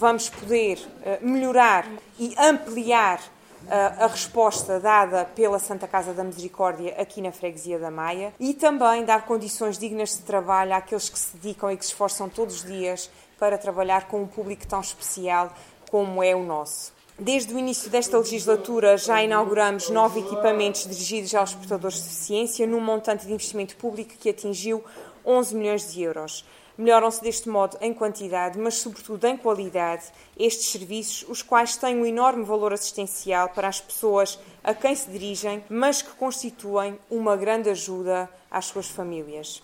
Vamos poder melhorar e ampliar a resposta dada pela Santa Casa da Misericórdia aqui na Freguesia da Maia e também dar condições dignas de trabalho àqueles que se dedicam e que se esforçam todos os dias para trabalhar com um público tão especial como é o nosso. Desde o início desta legislatura já inauguramos 9 equipamentos dirigidos aos portadores de deficiência num montante de investimento público que atingiu 11 milhões de euros. Melhoram-se deste modo em quantidade, mas sobretudo em qualidade, estes serviços, os quais têm um enorme valor assistencial para as pessoas a quem se dirigem, mas que constituem uma grande ajuda às suas famílias.